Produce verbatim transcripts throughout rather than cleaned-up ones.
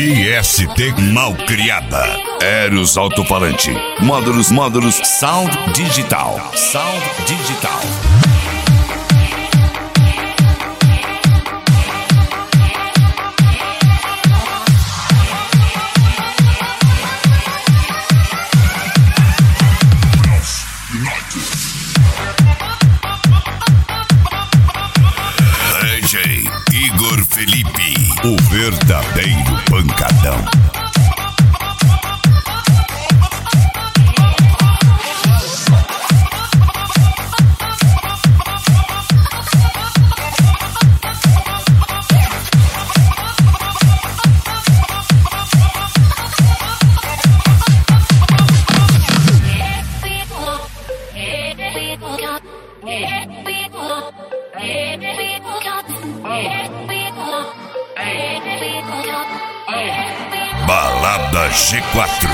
I S T Malcriada. Eros Alto-Falante. Módulos, módulos, Sound Digital. Sound Digital. D J Igor Felipe, o verdadeiro pancadão. Balada G quatro.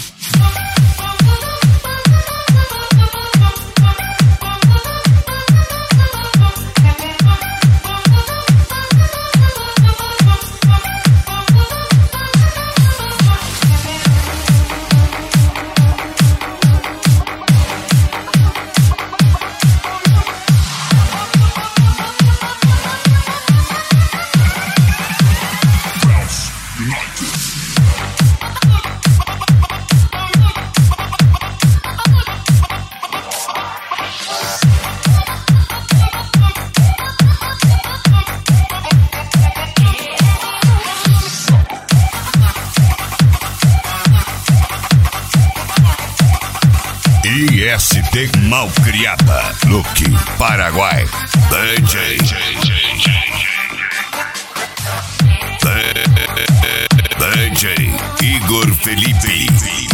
I S T Malcriada, Luque, Paraguai. D J D J Igor Felipe.